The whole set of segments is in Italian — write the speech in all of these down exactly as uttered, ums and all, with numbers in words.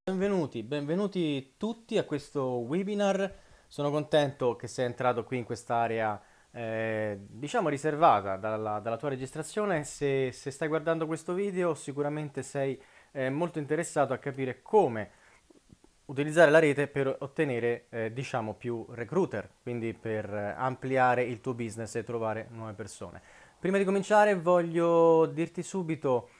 Benvenuti, benvenuti tutti a questo webinar. Sono contento che sei entrato qui in quest'area, eh, diciamo riservata dalla, dalla tua registrazione. Se, se stai guardando questo video, sicuramente sei eh, molto interessato a capire come utilizzare la rete per ottenere, eh, diciamo, più recruiter, quindi per eh, ampliare il tuo business e trovare nuove persone. Prima di cominciare, voglio dirti subito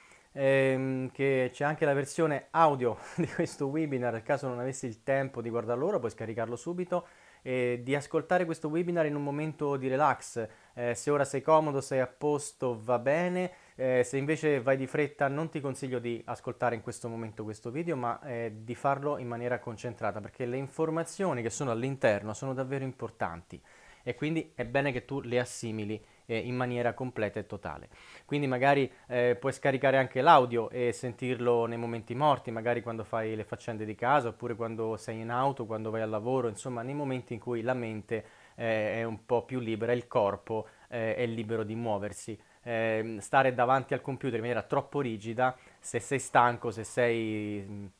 ehm, che c'è anche la versione audio di questo webinar, nel caso non avessi il tempo di guardarlo ora, puoi scaricarlo subito e di ascoltare questo webinar in un momento di relax. Eh, se ora sei comodo, sei a posto, va bene. Eh, se invece vai di fretta, non ti consiglio di ascoltare in questo momento questo video, ma eh, di farlo in maniera concentrata, perché le informazioni che sono all'interno sono davvero importanti e quindi è bene che tu le assimili eh, in maniera completa e totale. Quindi magari eh, puoi scaricare anche l'audio e sentirlo nei momenti morti, magari quando fai le faccende di casa, oppure quando sei in auto, quando vai al lavoro, insomma nei momenti in cui la mente eh, è un po' più libera, il corpo eh, è libero di muoversi. Eh, stare davanti al computer in maniera troppo rigida, se sei stanco, se sei mh,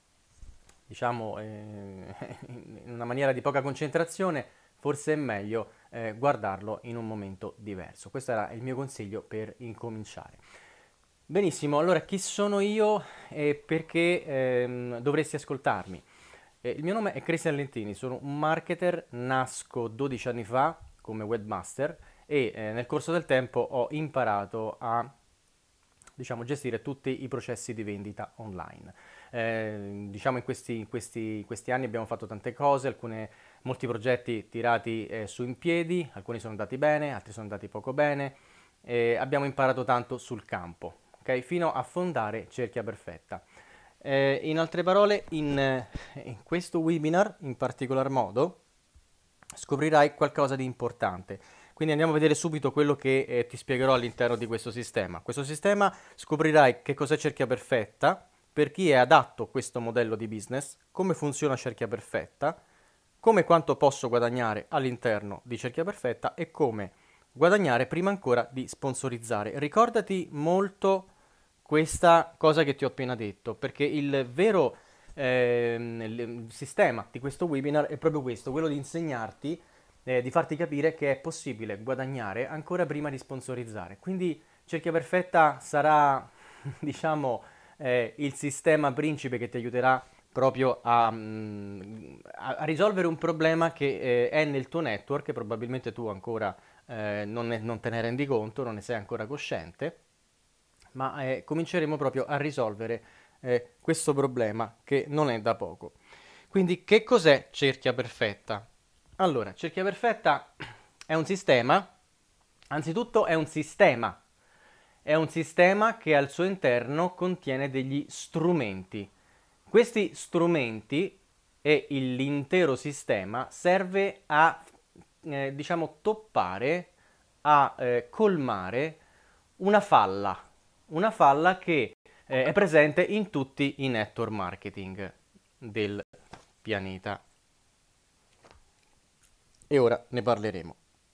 diciamo eh, in una maniera di poca concentrazione, forse è meglio eh, guardarlo in un momento diverso. Questo era il mio consiglio per incominciare. Benissimo, allora chi sono io e perché ehm, dovresti ascoltarmi? Eh, il mio nome è Cristian Lentini, sono un marketer, nasco dodici anni fa come webmaster e eh, nel corso del tempo ho imparato a, diciamo, gestire tutti i processi di vendita online. Eh, diciamo in questi, in questi, in questi anni abbiamo fatto tante cose, alcune, molti progetti tirati eh, su in piedi, alcuni sono andati bene, altri sono andati poco bene, e abbiamo imparato tanto sul campo, ok? Fino a fondare Cerchia Perfetta. Eh, in altre parole, in, eh, in questo webinar in particolar modo scoprirai qualcosa di importante. Quindi andiamo a vedere subito quello che eh, ti spiegherò all'interno di questo sistema. Questo sistema scoprirai che cos'è Cerchia Perfetta, per chi è adatto questo modello di business, come funziona Cerchia Perfetta, come e quanto posso guadagnare all'interno di Cerchia Perfetta e come guadagnare prima ancora di sponsorizzare. Ricordati molto questa cosa che ti ho appena detto, perché il vero ehm, il sistema di questo webinar è proprio questo, quello di insegnarti, eh, di farti capire che è possibile guadagnare ancora prima di sponsorizzare. Quindi Cerchia Perfetta sarà, diciamo, eh, il sistema principe che ti aiuterà proprio a, mm, a- a risolvere un problema che eh, è nel tuo network, che probabilmente tu ancora eh, non, ne- non te ne rendi conto, non ne sei ancora cosciente, ma eh, cominceremo proprio a risolvere eh, questo problema che non è da poco. Quindi, che cos'è cerchia perfetta? Allora, cerchia perfetta è un sistema, anzitutto è un sistema, è un sistema che al suo interno contiene degli strumenti. Questi strumenti e l'intero sistema serve a, eh, diciamo, toppare, a eh, colmare una falla, una falla che eh, è presente in tutti i network marketing del pianeta. E ora ne parleremo.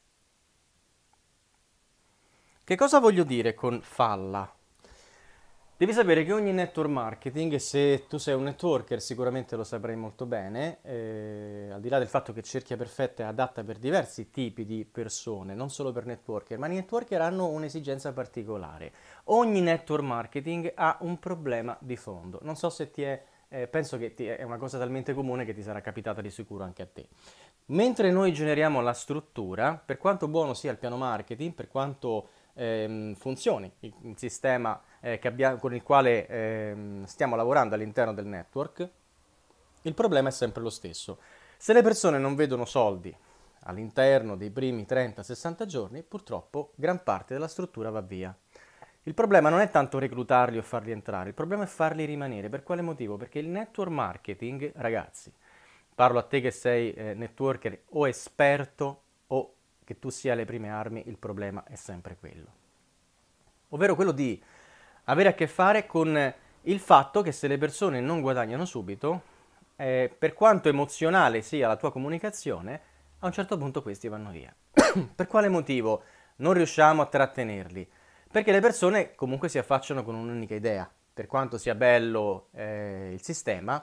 Che cosa voglio dire con falla? Devi sapere che ogni network marketing, se tu sei un networker sicuramente lo saprai molto bene, eh, al di là del fatto che Cerchia Perfetta è adatta per diversi tipi di persone, non solo per networker, ma i networker hanno un'esigenza particolare. Ogni network marketing ha un problema di fondo. Non so se ti è, eh, penso che ti è una cosa talmente comune che ti sarà capitata di sicuro anche a te. Mentre noi generiamo la struttura, per quanto buono sia il piano marketing, per quanto ehm, funzioni il, il sistema eh, che abbia- con il quale ehm, stiamo lavorando all'interno del network, il problema è sempre lo stesso. Se le persone non vedono soldi all'interno dei primi trenta sessanta giorni, purtroppo gran parte della struttura va via. Il problema non è tanto reclutarli o farli entrare, il problema è farli rimanere. Per quale motivo? Perché il network marketing, ragazzi, parlo a te che sei eh, networker o esperto o che tu sia alle prime armi, il problema è sempre quello. Ovvero quello di avere a che fare con il fatto che se le persone non guadagnano subito, eh, per quanto emozionale sia la tua comunicazione, a un certo punto questi vanno via. Per quale motivo non riusciamo a trattenerli? Perché le persone comunque si affacciano con un'unica idea. Per quanto sia bello eh, il sistema,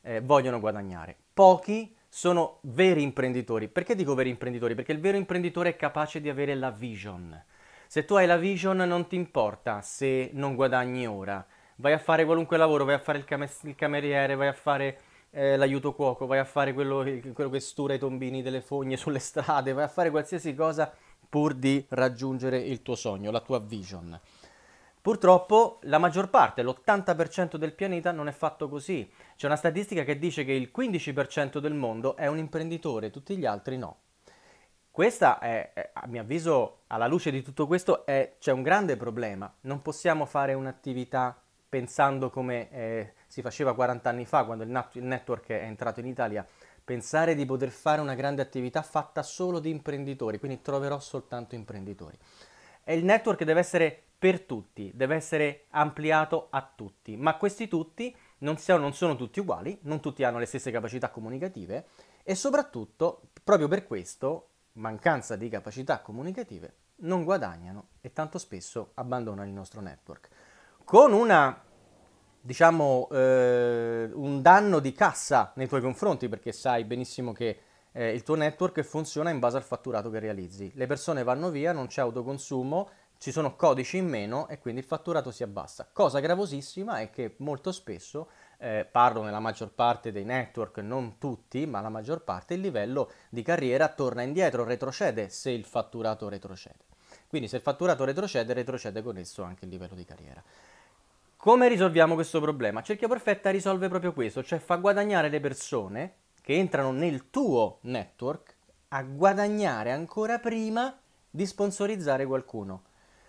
eh, vogliono guadagnare. Pochi sono veri imprenditori. Perché dico veri imprenditori? Perché il vero imprenditore è capace di avere la vision. Se tu hai la vision non ti importa se non guadagni ora. Vai a fare qualunque lavoro, vai a fare il, cam- il cameriere, vai a fare eh, l'aiuto cuoco, vai a fare quello, quello che stura i tombini delle fogne sulle strade, vai a fare qualsiasi cosa pur di raggiungere il tuo sogno, la tua vision. Purtroppo la maggior parte, l'ottanta per cento del pianeta non è fatto così. C'è una statistica che dice che il quindici per cento del mondo è un imprenditore, tutti gli altri no. Questa è, è- a mio avviso, alla luce di tutto questo, è- c'è un grande problema. Non possiamo fare un'attività pensando come eh, si faceva quaranta anni fa, quando il, nat- il network è entrato in Italia, pensare di poter fare una grande attività fatta solo di imprenditori, quindi troverò soltanto imprenditori. E il network deve essere per tutti, deve essere ampliato a tutti, ma questi tutti non, siano- non sono tutti uguali, non tutti hanno le stesse capacità comunicative e soprattutto, proprio per questo, mancanza di capacità comunicative, non guadagnano e tanto spesso abbandonano il nostro network. Con una, diciamo, eh, un danno di cassa nei tuoi confronti, perché sai benissimo che eh, il tuo network funziona in base al fatturato che realizzi. Le persone vanno via, non c'è autoconsumo, ci sono codici in meno e quindi il fatturato si abbassa. Cosa gravosissima è che molto spesso, eh, parlo nella maggior parte dei network, non tutti, ma la maggior parte, il livello di carriera torna indietro, retrocede se il fatturato retrocede. Quindi se il fatturato retrocede, retrocede con esso anche il livello di carriera. Come risolviamo questo problema? Cerchio Perfetta risolve proprio questo, cioè fa guadagnare le persone che entrano nel tuo network a guadagnare ancora prima di sponsorizzare qualcuno.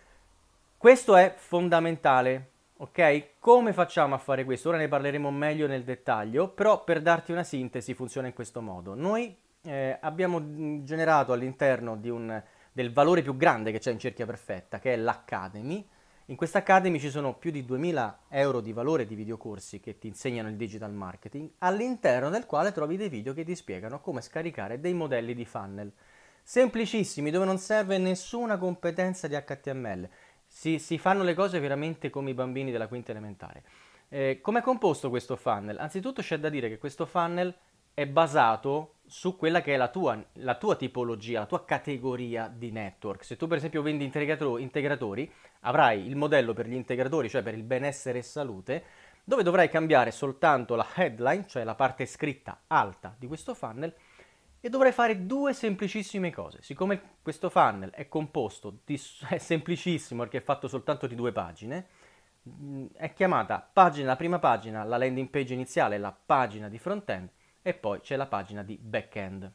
Questo è fondamentale, ok? Come facciamo a fare questo? Ora ne parleremo meglio nel dettaglio, però per darti una sintesi funziona in questo modo. Noi eh, abbiamo mh, generato all'interno di un- del valore più grande che c'è in Cerchia Perfetta, che è l'Academy. In questa Academy ci sono più di duemila euro di valore di videocorsi che ti insegnano il digital marketing, all'interno del quale trovi dei video che ti spiegano come scaricare dei modelli di funnel semplicissimi, dove non serve nessuna competenza di H T M L. Si, si fanno le cose veramente come i bambini della quinta elementare. Eh, come è composto questo funnel? Anzitutto c'è da dire che questo funnel è basato su quella che è la tua, la tua tipologia, la tua categoria di network. Se tu per esempio vendi integrato- integratori, avrai il modello per gli integratori, cioè per il benessere e salute, dove dovrai cambiare soltanto la headline, cioè la parte scritta alta di questo funnel, e dovrai fare due semplicissime cose. Siccome questo funnel è composto, di, è semplicissimo perché è fatto soltanto di due pagine, mh, è chiamata pagina, la prima pagina, la landing page iniziale, la pagina di front-end, e poi c'è la pagina di back-end.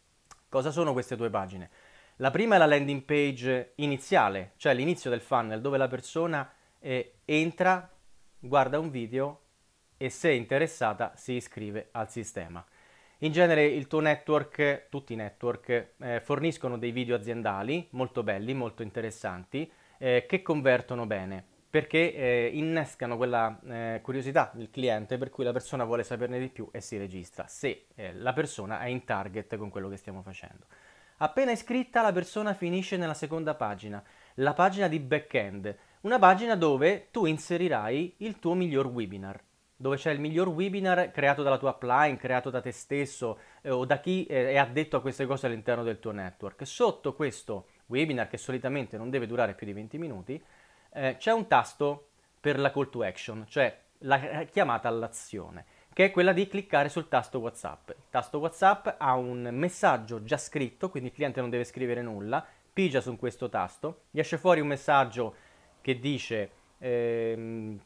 Cosa sono queste due pagine? La prima è la landing page iniziale, cioè l'inizio del funnel, dove la persona eh, entra, guarda un video e se è interessata si iscrive al sistema. In genere il tuo network, tutti i network, eh, forniscono dei video aziendali molto belli, molto interessanti, eh, che convertono bene, perché eh, innescano quella eh, curiosità del cliente per cui la persona vuole saperne di più e si registra, se eh, la persona è in target con quello che stiamo facendo. Appena iscritta, la persona finisce nella seconda pagina, la pagina di back-end, una pagina dove tu inserirai il tuo miglior webinar, dove c'è il miglior webinar creato dalla tua upline, creato da te stesso eh, o da chi eh, è addetto a queste cose all'interno del tuo network. Sotto questo webinar, che solitamente non deve durare più di venti minuti, eh, c'è un tasto per la call to action, cioè la chiamata all'azione, che è quella di cliccare sul tasto WhatsApp. Il tasto WhatsApp ha un messaggio già scritto, quindi il cliente non deve scrivere nulla, pigia su questo tasto, gli esce fuori un messaggio che dice ehm,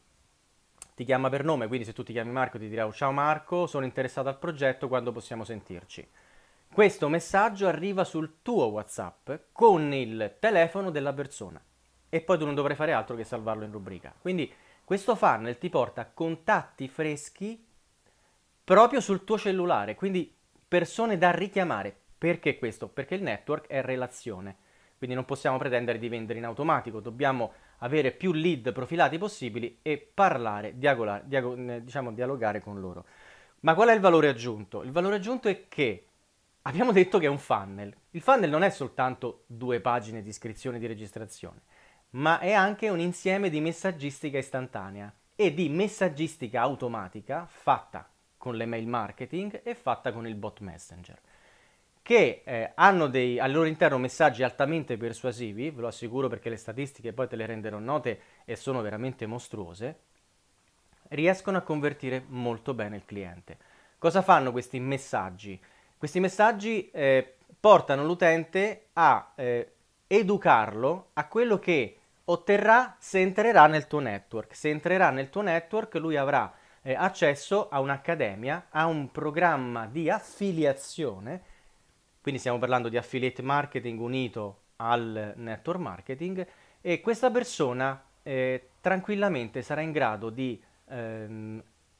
ti chiama per nome, quindi se tu ti chiami Marco ti dirà ciao Marco, sono interessato al progetto, quando possiamo sentirci? Questo messaggio arriva sul tuo WhatsApp con il telefono della persona e poi tu non dovrai fare altro che salvarlo in rubrica. Quindi questo funnel ti porta contatti freschi proprio sul tuo cellulare, quindi persone da richiamare. Perché questo? Perché il network è relazione, quindi non possiamo pretendere di vendere in automatico, dobbiamo avere più lead profilati possibili e parlare, diagola- diago- eh, diciamo, dialogare con loro. Ma qual è il valore aggiunto? Il valore aggiunto è che abbiamo detto che è un funnel. Il funnel non è soltanto due pagine di iscrizione e di registrazione, ma è anche un insieme di messaggistica istantanea e di messaggistica automatica fatta con l'email marketing e fatta con il bot messenger, che eh, hanno dei, al loro interno messaggi altamente persuasivi, ve lo assicuro perché le statistiche poi te le renderò note e sono veramente mostruose, riescono a convertire molto bene il cliente. Cosa fanno questi messaggi? Questi messaggi eh, portano l'utente a eh, educarlo a quello che otterrà se entrerà nel tuo network. Se entrerà nel tuo network, lui avrà eh, accesso a un'accademia, a un programma di affiliazione, quindi stiamo parlando di affiliate marketing unito al network marketing, e questa persona eh, tranquillamente sarà in grado di ehm,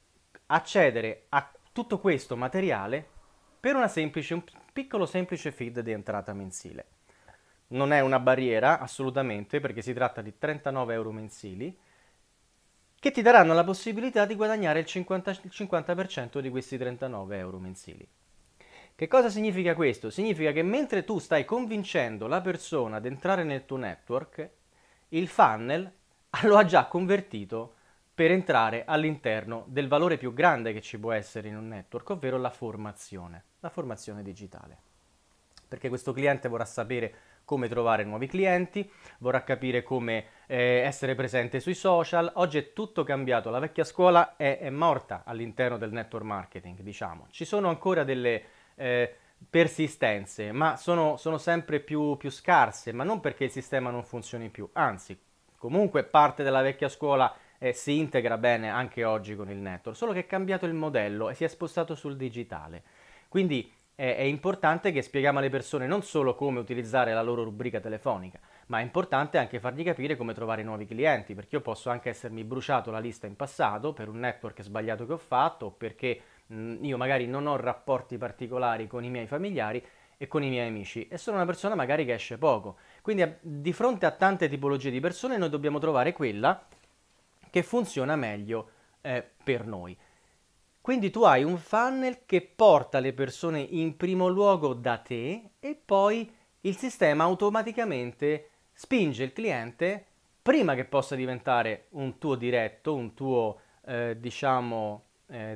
accedere a tutto questo materiale per una semplice, un piccolo semplice feed di entrata mensile. Non è una barriera assolutamente, perché si tratta di trentanove euro mensili che ti daranno la possibilità di guadagnare il cinquanta, il cinquanta per cento di questi trentanove euro mensili. Che cosa significa questo? Significa che mentre tu stai convincendo la persona ad entrare nel tuo network, il funnel lo ha già convertito per entrare all'interno del valore più grande che ci può essere in un network, ovvero la formazione, la formazione digitale. Perché questo cliente vorrà sapere come trovare nuovi clienti, vorrà capire come eh, essere presente sui social. Oggi è tutto cambiato, la vecchia scuola è, è morta all'interno del network marketing, diciamo. Ci sono ancora delle eh, persistenze, ma sono, sono sempre più, più scarse, ma non perché il sistema non funzioni più, anzi, comunque parte della vecchia scuola eh, si integra bene anche oggi con il network, solo che è cambiato il modello e si è spostato sul digitale. Quindi è, è importante che spieghiamo alle persone non solo come utilizzare la loro rubrica telefonica, ma è importante anche fargli capire come trovare nuovi clienti, perché io posso anche essermi bruciato la lista in passato per un network sbagliato che ho fatto, o perché mh, io magari non ho rapporti particolari con i miei familiari e con i miei amici e sono una persona magari che esce poco. Quindi a- di fronte a tante tipologie di persone noi dobbiamo trovare quella che funziona meglio eh, per noi. Quindi tu hai un funnel che porta le persone in primo luogo da te e poi il sistema automaticamente spinge il cliente prima che possa diventare un tuo diretto, un tuo eh, diciamo eh,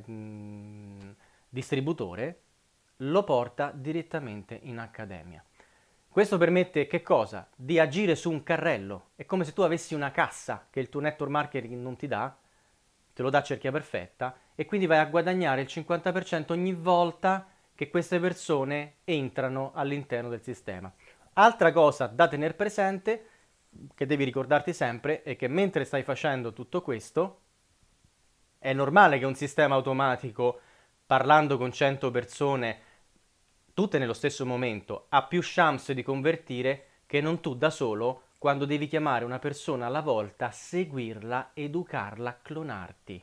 mh, distributore, lo porta direttamente in accademia. Questo permette che cosa? Di agire su un carrello. È come se tu avessi una cassa che il tuo network marketing non ti dà, te lo dà a cerchia perfetta, e quindi vai a guadagnare il cinquanta per cento ogni volta che queste persone entrano all'interno del sistema. Altra cosa da tenere presente, che devi ricordarti sempre, è che mentre stai facendo tutto questo, è normale che un sistema automatico, parlando con cento persone, tutte nello stesso momento, ha più chance di convertire che non tu da solo quando devi chiamare una persona alla volta, seguirla, educarla, clonarti.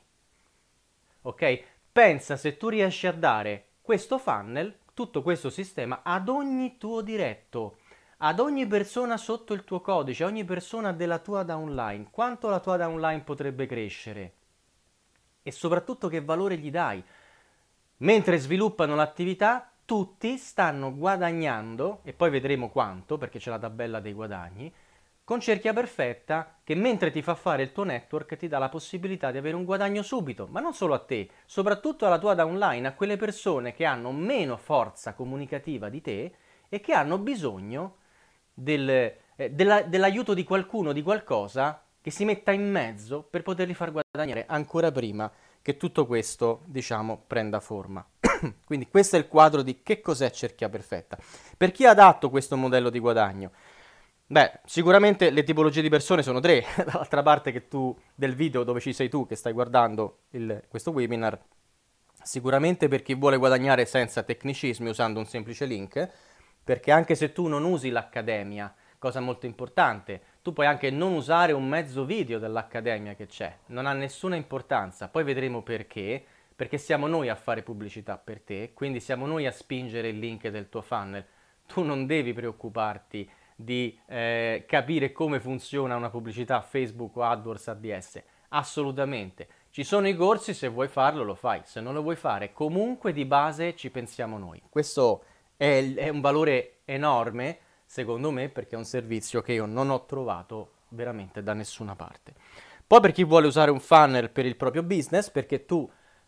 Ok? Pensa se tu riesci a dare questo funnel, tutto questo sistema, ad ogni tuo diretto, ad ogni persona sotto il tuo codice, a ogni persona della tua downline, quanto la tua downline potrebbe crescere e soprattutto che valore gli dai. Mentre sviluppano l'attività, tutti stanno guadagnando, e poi vedremo quanto, perché c'è la tabella dei guadagni, con cerchia perfetta che mentre ti fa fare il tuo network ti dà la possibilità di avere un guadagno subito, ma non solo a te, soprattutto alla tua downline, a quelle persone che hanno meno forza comunicativa di te e che hanno bisogno del, eh, della- dell'aiuto di qualcuno, di qualcosa che si metta in mezzo per poterli far guadagnare ancora prima che tutto questo, diciamo, prenda forma. Quindi questo è il quadro di che cos'è cerchia perfetta. Per chi è adatto questo modello di guadagno? Beh, sicuramente le tipologie di persone sono tre, dall'altra parte che tu del video dove ci sei tu che stai guardando il- questo webinar, sicuramente per chi vuole guadagnare senza tecnicismi usando un semplice link, perché anche se tu non usi l'accademia, cosa molto importante, tu puoi anche non usare un mezzo video dell'accademia che c'è, non ha nessuna importanza, poi vedremo perché, perché siamo noi a fare pubblicità per te, quindi siamo noi a spingere il link del tuo funnel, tu non devi preoccuparti di eh, capire come funziona una pubblicità Facebook o AdWords A D S. Assolutamente. Ci sono i corsi, se vuoi farlo lo fai, se non lo vuoi fare comunque di base ci pensiamo noi. Questo è, è un valore enorme, secondo me, perché è un servizio che io non ho trovato veramente da nessuna parte. Poi per chi vuole usare un funnel per il proprio business, perché tu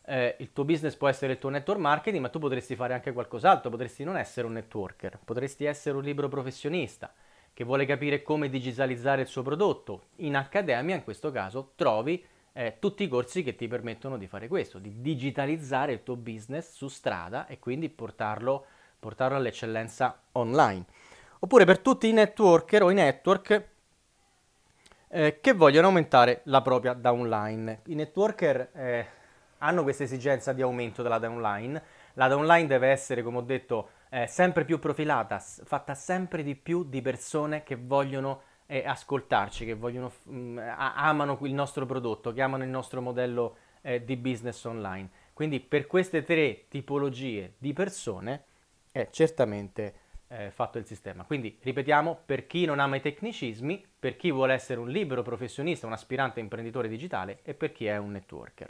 eh, il tuo business può essere il tuo network marketing, ma tu potresti fare anche qualcos'altro, potresti non essere un networker, potresti essere un libero professionista che vuole capire come digitalizzare il suo prodotto. In accademia, in questo caso, trovi eh, tutti i corsi che ti permettono di fare questo, di digitalizzare il tuo business su strada e quindi portarlo, portarlo all'eccellenza online. Oppure per tutti i networker o i network eh, che vogliono aumentare la propria downline. I networker eh, hanno questa esigenza di aumento della downline. La downline deve essere, come ho detto, eh, sempre più profilata, s- fatta sempre di più di persone che vogliono eh, ascoltarci, che vogliono, mm, a- amano il nostro prodotto, che amano il nostro modello eh, di business online. Quindi per queste tre tipologie di persone è certamente eh, fatto il sistema. Quindi ripetiamo, per chi non ama i tecnicismi, per chi vuole essere un libero professionista, un aspirante imprenditore digitale e per chi è un networker.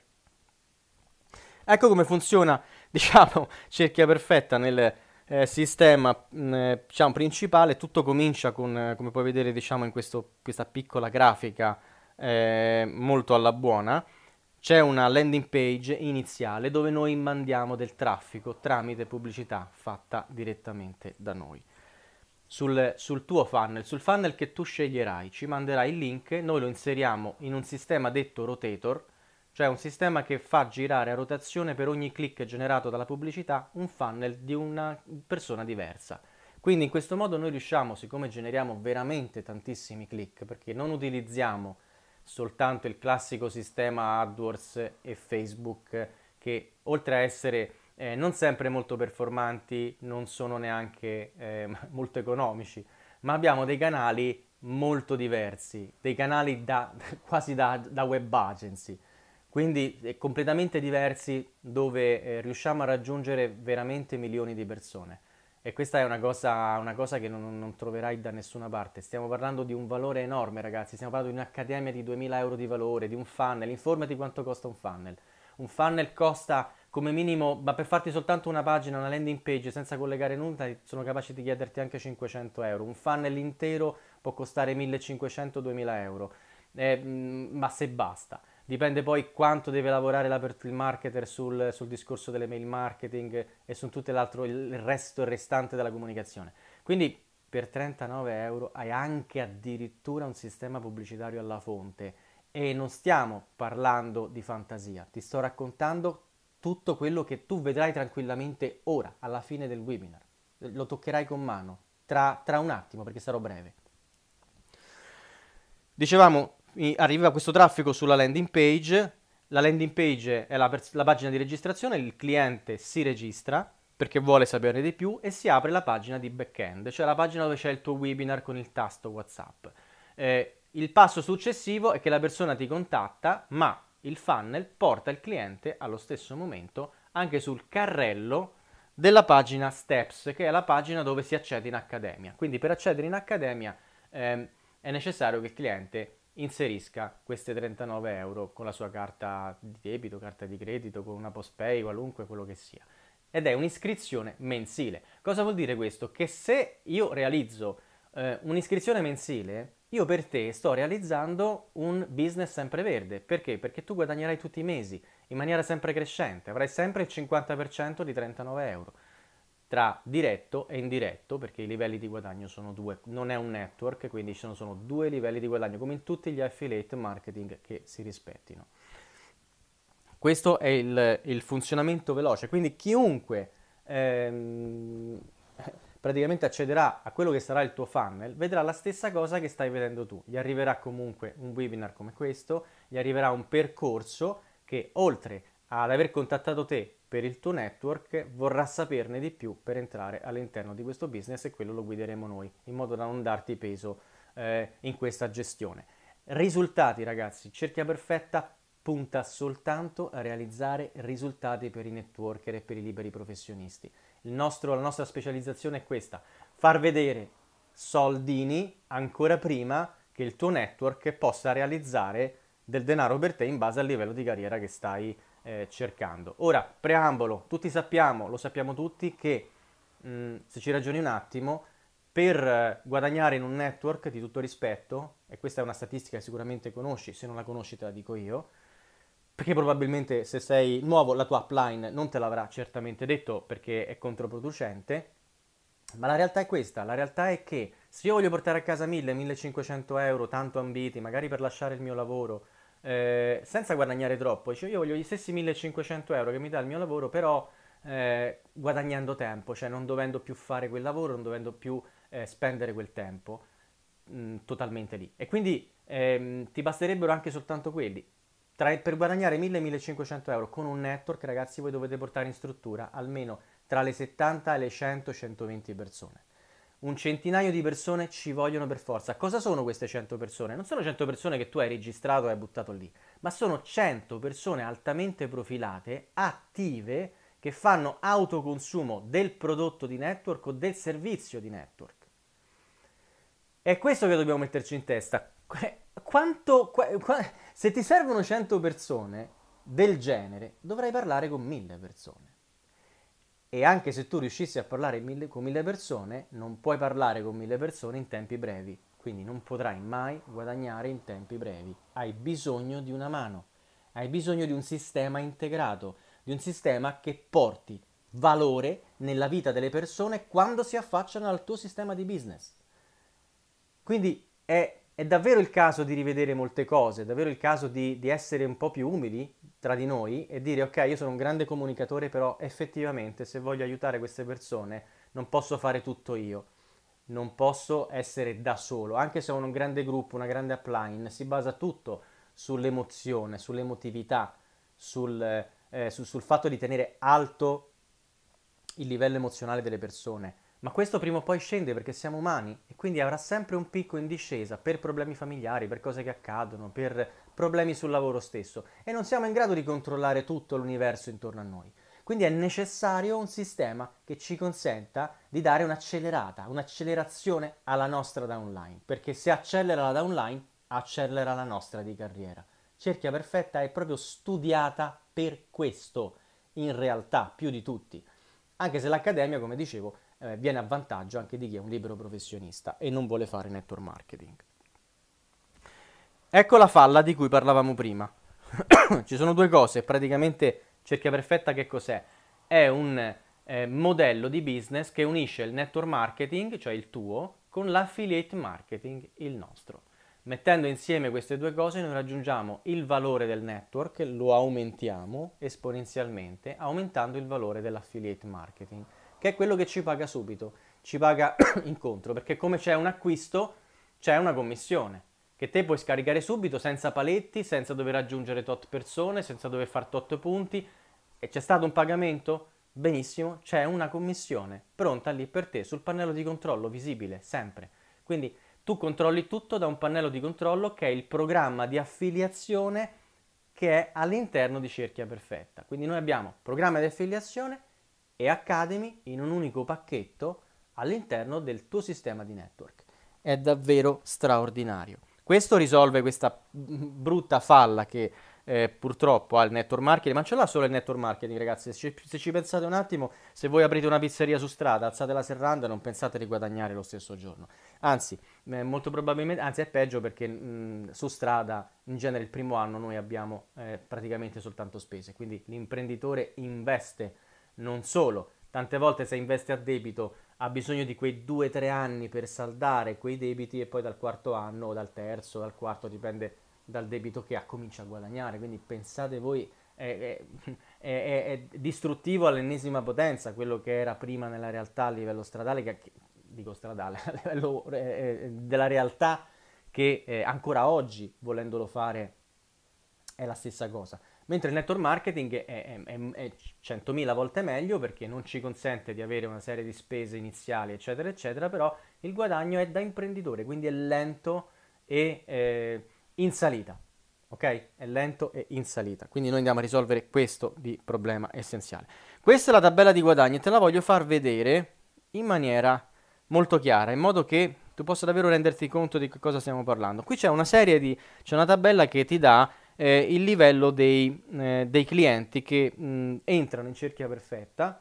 Ecco come funziona, diciamo, cerchia perfetta nel eh, sistema mh, eh, diciamo, principale. Tutto comincia con, eh, come puoi vedere, diciamo, in questo- questa piccola grafica eh, molto alla buona. C'è una landing page iniziale dove noi mandiamo del traffico tramite pubblicità fatta direttamente da noi. Sul, sul tuo funnel, sul funnel che tu sceglierai, ci manderai il link, noi lo inseriamo in un sistema detto rotator, cioè un sistema che fa girare a rotazione per ogni click generato dalla pubblicità un funnel di una persona diversa. Quindi in questo modo noi riusciamo, siccome generiamo veramente tantissimi click, perché non utilizziamo soltanto il classico sistema AdWords e Facebook che oltre a essere eh, non sempre molto performanti, non sono neanche eh, molto economici, ma abbiamo dei canali molto diversi, dei canali da, quasi da, da web agency, quindi eh, completamente diversi dove eh, riusciamo a raggiungere veramente milioni di persone. E questa è una cosa, una cosa che non, non troverai da nessuna parte. Stiamo parlando di un valore enorme, ragazzi. Stiamo parlando di un'accademia di duemila euro di valore, di un funnel. Informati quanto costa un funnel. Un funnel costa come minimo, ma per farti soltanto una pagina, una landing page senza collegare nulla, sono capaci di chiederti anche cinquecento euro. Un funnel intero può costare millecinquecento-duemila euro. Eh, mm, ma se basta. Dipende poi quanto deve lavorare la, il marketer sul, sul discorso delle mail marketing e su tutto l'altro, il resto, il restante della comunicazione. Quindi per trentanove euro hai anche addirittura un sistema pubblicitario alla fonte e non stiamo parlando di fantasia, ti sto raccontando tutto quello che tu vedrai tranquillamente ora, alla fine del webinar. Lo toccherai con mano, tra, tra un attimo perché sarò breve. Dicevamo, arriva questo traffico sulla landing page, la landing page è la, pers- la pagina di registrazione, il cliente si registra perché vuole saperne di più e si apre la pagina di backend, cioè la pagina dove c'è il tuo webinar con il tasto WhatsApp. Eh, il passo successivo è che la persona ti contatta, ma il funnel porta il cliente allo stesso momento anche sul carrello della pagina Steps, che è la pagina dove si accede in accademia. Quindi per accedere in accademia ehm, è necessario che il cliente inserisca queste trentanove euro con la sua carta di debito, carta di credito, con una postpay, qualunque quello che sia. Ed è un'iscrizione mensile. Cosa vuol dire questo? Che se io realizzo eh, un'iscrizione mensile, io per te sto realizzando un business sempreverde. Perché? Perché tu guadagnerai tutti i mesi in maniera sempre crescente, avrai sempre il cinquanta per cento di trentanove euro tra diretto e indiretto, perché i livelli di guadagno sono due, non è un network, quindi ci sono, sono due livelli di guadagno, come in tutti gli affiliate marketing che si rispettino. Questo è il, il funzionamento veloce, quindi chiunque ehm, praticamente accederà a quello che sarà il tuo funnel, vedrà la stessa cosa che stai vedendo tu. Gli arriverà comunque un webinar come questo, gli arriverà un percorso che oltre ad aver contattato te per il tuo network, vorrà saperne di più per entrare all'interno di questo business e quello lo guideremo noi, in modo da non darti peso eh, in questa gestione. Risultati, ragazzi, cerchia perfetta punta soltanto a realizzare risultati per i networker e per i liberi professionisti. Il nostro, la nostra specializzazione è questa, far vedere soldini ancora prima che il tuo network possa realizzare del denaro per te in base al livello di carriera che stai eh, cercando. Ora, preambolo, tutti sappiamo, lo sappiamo tutti, che mh, se ci ragioni un attimo, per eh, guadagnare in un network di tutto rispetto, e questa è una statistica che sicuramente conosci, se non la conosci te la dico io, perché probabilmente se sei nuovo la tua upline non te l'avrà certamente detto perché è controproducente, ma la realtà è questa, la realtà è che se io voglio portare a casa mille millecinquecento euro, tanto ambiti, magari per lasciare il mio lavoro, eh, senza guadagnare troppo, cioè io voglio gli stessi millecinquecento euro che mi dà il mio lavoro, però eh, guadagnando tempo, cioè non dovendo più fare quel lavoro, non dovendo più eh, spendere quel tempo mh, totalmente lì. E quindi ehm, ti basterebbero anche soltanto quelli. Tra- per guadagnare mille millecinquecento euro con un network, ragazzi, voi dovete portare in struttura almeno tra le settanta e le cento centoventi persone. Un centinaio di persone ci vogliono per forza. Cosa sono queste cento persone? Non sono cento persone che tu hai registrato e hai buttato lì, ma sono cento persone altamente profilate, attive, che fanno autoconsumo del prodotto di network o del servizio di network. È questo che dobbiamo metterci in testa. Quanto, qua- qua- se ti servono cento persone del genere, dovrai parlare con mille persone. E anche se tu riuscissi a parlare mille- con mille persone, non puoi parlare con mille persone in tempi brevi. Quindi non potrai mai guadagnare in tempi brevi. Hai bisogno di una mano, hai bisogno di un sistema integrato, di un sistema che porti valore nella vita delle persone quando si affacciano al tuo sistema di business. Quindi è, è davvero il caso di rivedere molte cose, è davvero il caso di, di essere un po' più umili tra di noi e dire ok, io sono un grande comunicatore, però effettivamente se voglio aiutare queste persone non posso fare tutto io, non posso essere da solo, anche se ho un grande gruppo, una grande upline, si basa tutto sull'emozione, sull'emotività, sul, eh, su- sul fatto di tenere alto il livello emozionale delle persone, ma questo prima o poi scende perché siamo umani e quindi avrà sempre un picco in discesa per problemi familiari, per cose che accadono, per problemi sul lavoro stesso e non siamo in grado di controllare tutto l'universo intorno a noi. Quindi è necessario un sistema che ci consenta di dare un'accelerata, un'accelerazione alla nostra downline, perché se accelera la downline, accelera la nostra di carriera. Cerchia Perfetta è proprio studiata per questo, in realtà, più di tutti. Anche se l'accademia, come dicevo, eh, viene a vantaggio anche di chi è un libero professionista e non vuole fare network marketing. Ecco la falla di cui parlavamo prima. Ci sono due cose, praticamente Cerchia Perfetta che cos'è? È un eh, modello di business che unisce il network marketing, cioè il tuo, con l'affiliate marketing, il nostro. Mettendo insieme queste due cose noi raggiungiamo il valore del network, lo aumentiamo esponenzialmente, aumentando il valore dell'affiliate marketing, che è quello che ci paga subito, ci paga incontro, perché come c'è un acquisto, c'è una commissione che te puoi scaricare subito senza paletti, senza dover aggiungere tot persone, senza dover fare tot punti. E c'è stato un pagamento? Benissimo, c'è una commissione pronta lì per te sul pannello di controllo visibile sempre. Quindi tu controlli tutto da un pannello di controllo che è il programma di affiliazione che è all'interno di Cerchia Perfetta. Quindi noi abbiamo programma di affiliazione e Academy in un unico pacchetto all'interno del tuo sistema di network. È davvero straordinario. Questo risolve questa brutta falla che eh, purtroppo ha il network marketing, ma non ce l'ha solo il network marketing, ragazzi. Se ci, se ci pensate un attimo, se voi aprite una pizzeria su strada, alzate la serranda, non pensate di guadagnare lo stesso giorno. Anzi, eh, molto probabilmente, anzi è peggio perché mh, su strada in genere il primo anno noi abbiamo eh, praticamente soltanto spese, quindi l'imprenditore investe non solo, tante volte se investe a debito ha bisogno di quei due tre anni per saldare quei debiti e poi dal quarto anno o dal terzo, dal quarto, dipende dal debito che ha, comincia a guadagnare. Quindi pensate voi, è, è, è- è distruttivo all'ennesima potenza quello che era prima nella realtà a livello stradale, che, che- dico stradale, a livello eh, eh, della realtà che eh, ancora oggi, volendolo fare, è la stessa cosa. Mentre il network marketing è, è, è, è centomila volte meglio perché non ci consente di avere una serie di spese iniziali, eccetera, eccetera, però il guadagno è da imprenditore, quindi è lento e eh, in salita. Ok? È lento e in salita. Quindi noi andiamo a risolvere questo di problema essenziale. Questa è la tabella di guadagni e te la voglio far vedere in maniera molto chiara, in modo che tu possa davvero renderti conto di che cosa stiamo parlando. Qui c'è una serie di, c'è una tabella che ti dà eh, il livello dei, eh, dei clienti che mh, entrano in cerchia perfetta,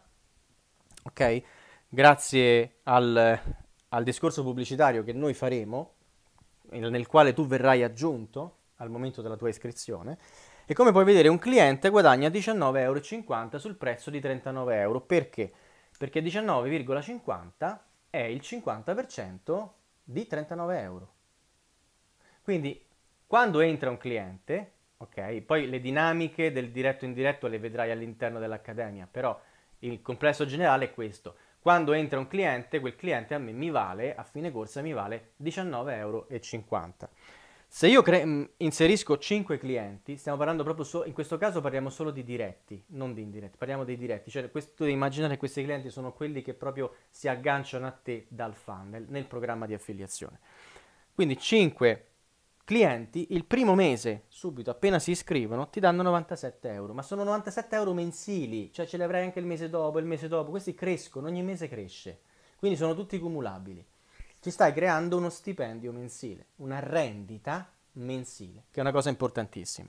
ok? Grazie al, al discorso pubblicitario che noi faremo, nel quale tu verrai aggiunto al momento della tua iscrizione. E come puoi vedere un cliente guadagna diciannove e cinquanta euro sul prezzo di trentanove euro. Perché? Perché diciannove virgola cinquanta è il cinquanta per cento di trentanove euro. Quindi quando entra un cliente, ok, poi le dinamiche del diretto e indiretto le vedrai all'interno dell'accademia, però il complesso generale è questo. Quando entra un cliente, quel cliente a me mi vale, a fine corsa mi vale diciannove e cinquanta euro. Se io cre- mh, inserisco cinque clienti, stiamo parlando proprio solo, in questo caso parliamo solo di diretti, non di indiretti, parliamo dei diretti, cioè questo, devi immaginare che questi clienti sono quelli che proprio si agganciano a te dal funnel nel programma di affiliazione. Quindi cinque clienti, il primo mese, subito appena si iscrivono, ti danno novantasette euro, ma sono novantasette euro mensili, cioè ce li avrai anche il mese dopo, il mese dopo, questi crescono, ogni mese cresce, quindi sono tutti cumulabili. Ti stai creando uno stipendio mensile, una rendita mensile, che è una cosa importantissima.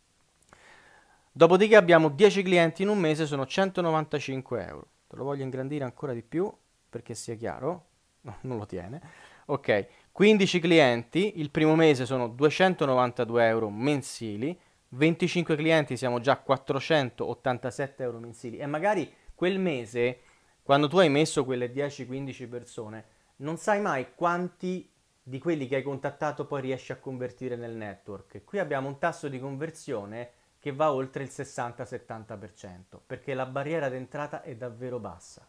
Dopodiché abbiamo dieci clienti in un mese, sono centonovantacinque euro. Te lo voglio ingrandire ancora di più perché sia chiaro. No, non lo tiene. Ok, quindici clienti, il primo mese sono duecentonovantadue euro mensili, venticinque clienti siamo già a quattrocentottantasette euro mensili e magari quel mese, quando tu hai messo quelle dieci quindici persone, non sai mai quanti di quelli che hai contattato poi riesci a convertire nel network. Qui abbiamo un tasso di conversione che va oltre il sessanta settanta per cento, perché la barriera d'entrata è davvero bassa.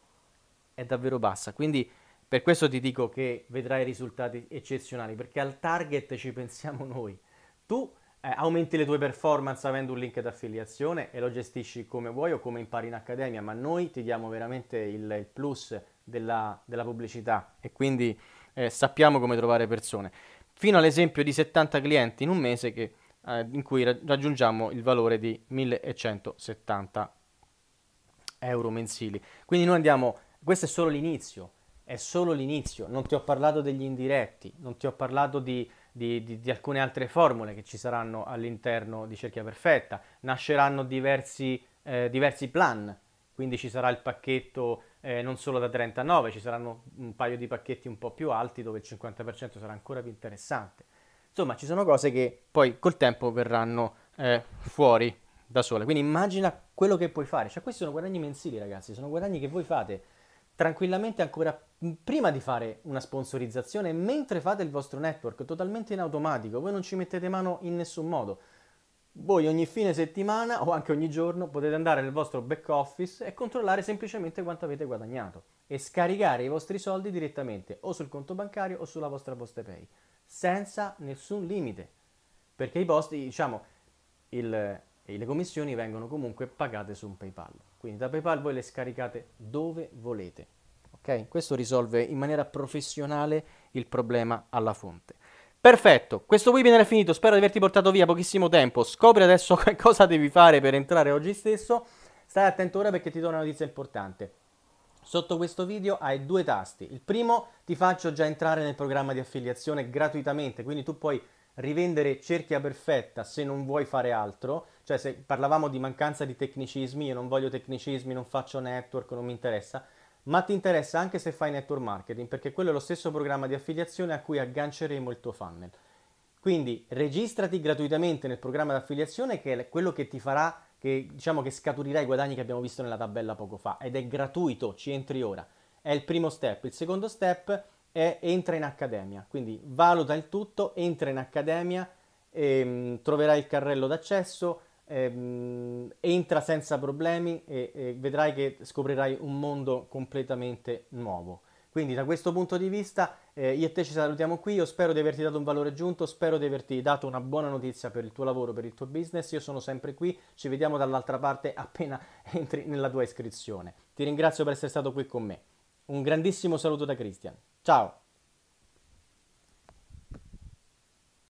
È davvero bassa, quindi per questo ti dico che vedrai risultati eccezionali, perché al target ci pensiamo noi. Tu eh, aumenti le tue performance avendo un link d'affiliazione e lo gestisci come vuoi o come impari in accademia, ma noi ti diamo veramente il, il plus della, della pubblicità e quindi eh, sappiamo come trovare persone. Fino all'esempio di settanta clienti in un mese che, eh, in cui ra- raggiungiamo il valore di millecentosettanta euro mensili. Quindi noi andiamo, questo è solo l'inizio, è solo l'inizio, non ti ho parlato degli indiretti, non ti ho parlato di, di- di- di alcune altre formule che ci saranno all'interno di Cerchia Perfetta, nasceranno diversi, eh, diversi plan, quindi ci sarà il pacchetto eh, non solo da trentanove, ci saranno un paio di pacchetti un po' più alti dove il cinquanta per cento sarà ancora più interessante. Insomma, ci sono cose che poi col tempo verranno eh, fuori da sole. Quindi immagina quello che puoi fare. Cioè, questi sono guadagni mensili, ragazzi. Sono guadagni che voi fate tranquillamente ancora prima di fare una sponsorizzazione, mentre fate il vostro network totalmente in automatico. Voi non ci mettete mano in nessun modo. Voi ogni fine settimana o anche ogni giorno potete andare nel vostro back office e controllare semplicemente quanto avete guadagnato e scaricare i vostri soldi direttamente o sul conto bancario o sulla vostra Poste Pay, senza nessun limite. Perché i posti, diciamo, il- le commissioni vengono comunque pagate su un PayPal. Quindi da PayPal voi le scaricate dove volete. Ok? Questo risolve in maniera professionale il problema alla fonte. Perfetto, questo webinar è finito, spero di averti portato via pochissimo tempo. Scopri adesso cosa devi fare per entrare oggi stesso. Stai attento ora perché ti do una notizia importante. Sotto questo video hai due tasti. Il primo ti faccio già entrare nel programma di affiliazione gratuitamente, quindi tu puoi rivendere cerchia perfetta se non vuoi fare altro. Cioè se parlavamo di mancanza di tecnicismi, io non voglio tecnicismi, non faccio network, non mi interessa, ma ti interessa anche se fai network marketing, perché quello è lo stesso programma di affiliazione a cui agganceremo il tuo funnel. Quindi registrati gratuitamente nel programma di affiliazione che è quello che ti farà, che diciamo che scaturirà i guadagni che abbiamo visto nella tabella poco fa ed è gratuito, ci entri ora. È il primo step. Il secondo step è entra in accademia, quindi valuta il tutto, entra in accademia, ehm, troverai il carrello d'accesso, ehm, entra senza problemi e, e vedrai che scoprirai un mondo completamente nuovo. Quindi da questo punto di vista eh, io e te ci salutiamo qui, io spero di averti dato un valore aggiunto, spero di averti dato una buona notizia per il tuo lavoro, per il tuo business, io sono sempre qui, ci vediamo dall'altra parte appena entri nella tua iscrizione. Ti ringrazio per essere stato qui con me. Un grandissimo saluto da Christian. Ciao!